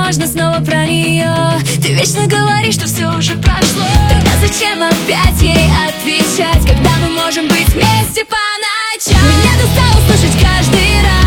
можно снова про нее. Ты вечно говоришь, что все уже прошло. Тогда зачем опять ей отвечать, когда мы можем быть вместе по ночам? Меня достало слышать каждый раз